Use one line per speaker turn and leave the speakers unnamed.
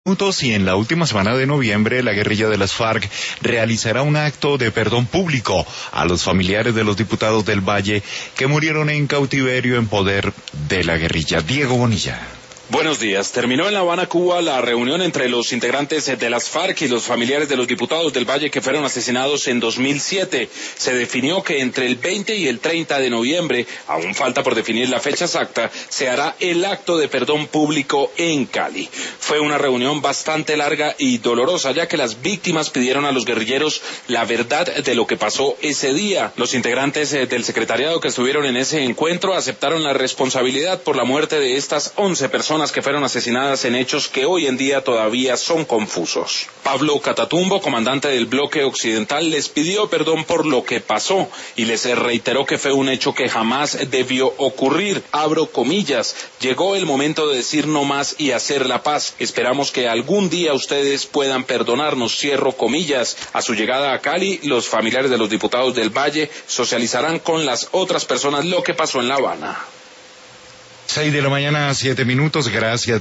Y en la última semana de noviembre, la guerrilla de las FARC realizará un acto de perdón público a los familiares de los diputados del Valle que murieron en cautiverio en poder de la guerrilla. Diego Bonilla.
Buenos días. Terminó en La Habana, Cuba, la reunión entre los integrantes de las FARC y los familiares de los diputados del Valle que fueron asesinados en 2007. Se definió que entre el 20 y el 30 de noviembre, aún falta por definir la fecha exacta, se hará el acto de perdón público en Cali. Fue una reunión bastante larga y dolorosa, ya que las víctimas pidieron a los guerrilleros la verdad de lo que pasó ese día. Los integrantes del secretariado que estuvieron en ese encuentro aceptaron la responsabilidad por la muerte de estas 11 personas que fueron asesinadas en hechos que hoy en día todavía son confusos. Pablo Catatumbo, comandante del bloque occidental, les pidió perdón por lo que pasó y les reiteró que fue un hecho que jamás debió ocurrir. Abro comillas, llegó el momento de decir no más y hacer la paz. Esperamos que algún día ustedes puedan perdonarnos, cierro comillas. A su llegada a Cali, los familiares de los diputados del Valle socializarán con las otras personas lo que pasó en La Habana.
6 de la mañana, 7 minutos, gracias.